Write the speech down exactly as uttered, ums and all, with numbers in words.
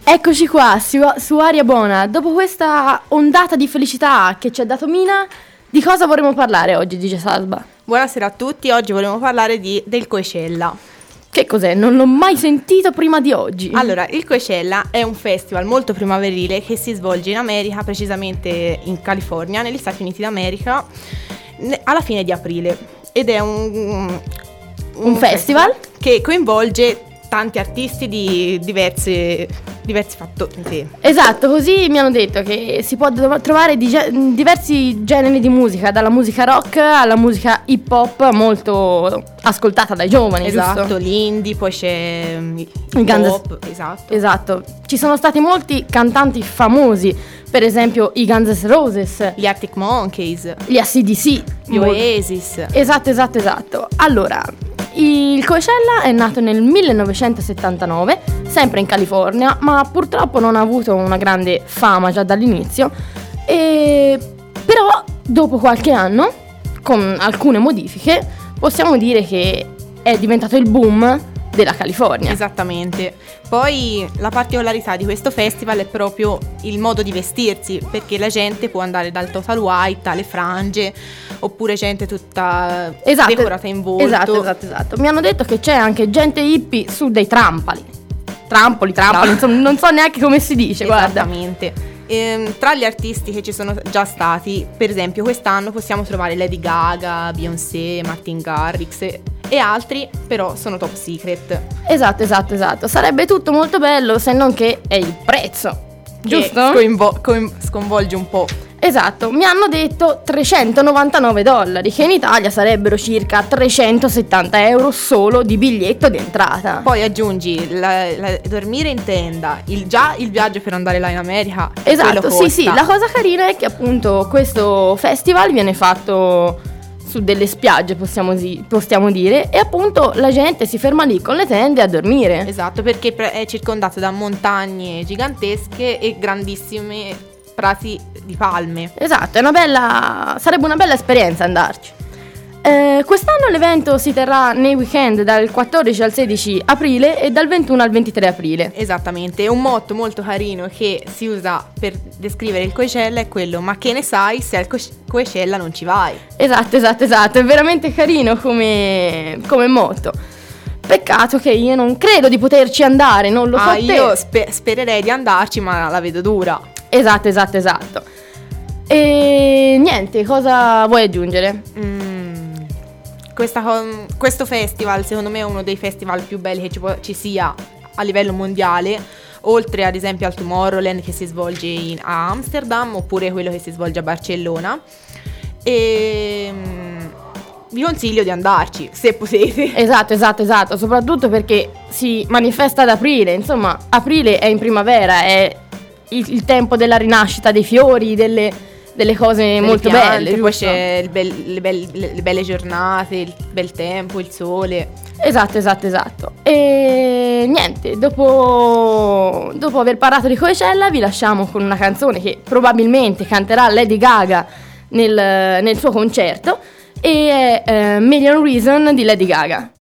Eccoci qua su, su Aria Buona. Dopo questa ondata di felicità che ci ha dato Mina, di cosa vorremmo parlare oggi, D J Salba? Buonasera a tutti, oggi volevo parlare di, del Coachella. Che cos'è? Non l'ho mai sentito prima di oggi. Allora, il Coachella è un festival molto primaverile che si svolge in America, precisamente in California, negli Stati Uniti d'America, alla fine di aprile. Ed è un, un, un festival? festival che coinvolge tanti artisti di diverse, diversi fattori. Sì. Esatto, così mi hanno detto che si può trovare di ge- diversi generi di musica, dalla musica rock alla musica hip hop molto ascoltata dai giovani, esatto, giusto? L'indie, poi c'è il Guns- pop, esatto. Esatto, ci sono stati molti cantanti famosi, per esempio i Guns N' Roses, gli Arctic Monkeys, gli A C D C, gli Oasis. Esatto, esatto, esatto. Allora, il Coachella è nato nel millenovecentosettantanove, sempre in California, ma purtroppo non ha avuto una grande fama già dall'inizio. E però, dopo qualche anno, con alcune modifiche, possiamo dire che è diventato il boom della California. Esattamente. Poi la particolarità di questo festival è proprio il modo di vestirsi, perché la gente può andare dal total white alle frange, oppure gente tutta esatto, decorata in volto. Esatto, esatto, esatto. Mi hanno detto che c'è anche gente hippie su dei trampoli. Trampoli, trampoli, insomma, non so neanche come si dice, guarda. Esattamente. Ehm, tra gli artisti che ci sono già stati, per esempio quest'anno possiamo trovare Lady Gaga, Beyoncé, Martin Garrix e, e altri, però sono top secret. Esatto, esatto, esatto. Sarebbe tutto molto bello, se non che è il prezzo, giusto? Che sconvo- coin- sconvolge un po'. Esatto, mi hanno detto trecentonovantanove dollari, che in Italia sarebbero circa trecentosettanta euro solo di biglietto di entrata. Poi aggiungi la, la, dormire in tenda, il, già il viaggio per andare là in America. Esatto, sì sì, la cosa carina è che appunto questo festival viene fatto su delle spiagge, possiamo, possiamo dire, e appunto la gente si ferma lì con le tende a dormire. Esatto, perché è circondato da montagne gigantesche e grandissime prati di palme. Esatto, è una bella, sarebbe una bella esperienza andarci. Eh, quest'anno l'evento si terrà nei weekend dal quattordici al sedici aprile e dal ventuno al ventitré aprile. Esattamente, è un motto molto carino che si usa per descrivere il Coachella è quello: ma che ne sai se al Co- Coachella non ci vai? Esatto, esatto, esatto, è veramente carino come, come motto. Peccato che io non credo di poterci andare, non lo so ah, te. Io spe- spererei di andarci, ma la vedo dura. Esatto, esatto, esatto. E niente, cosa vuoi aggiungere? Mm, questa, questo festival secondo me è uno dei festival più belli che ci, può, ci sia a livello mondiale, oltre ad esempio al Tomorrowland che si svolge in, a Amsterdam, oppure quello che si svolge a Barcellona. E vi consiglio di andarci se potete. Esatto, esatto, esatto, soprattutto perché si manifesta ad aprile, insomma aprile è in primavera, è il, il tempo della rinascita dei fiori, delle, delle cose delle molto piante, belle, poi giusto? c'è il bel, le, belle, le belle giornate, il bel tempo, il sole. Esatto, esatto, esatto. E niente, dopo, dopo aver parlato di Coachella vi lasciamo con una canzone che probabilmente canterà Lady Gaga nel, nel suo concerto, e è uh, Million Reason di Lady Gaga.